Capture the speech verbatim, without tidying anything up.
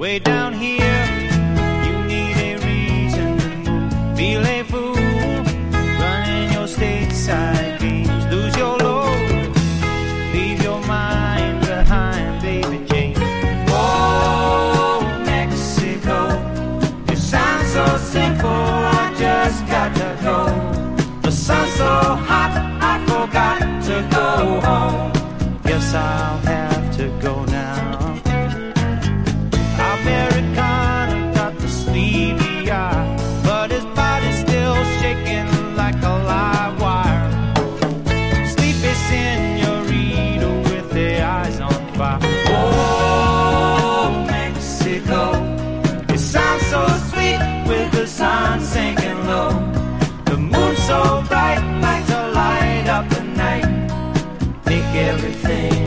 way down here. You need a reason to move. Feel a fool running your stateside games. Lose your load, leave your mind behind, baby Jane. Oh, Mexico, you sound so simple, I just got to go. The sun's so hot, I forgot to go home. Guess I'll have to go now. Americana got the sleepy eye, but his body's still shaking like a live wire. Sleepy senorita with their eyes on fire. Oh, Mexico, it sounds so sweet with the sun sinking low. The moon's so bright, lights a light up the night, make everything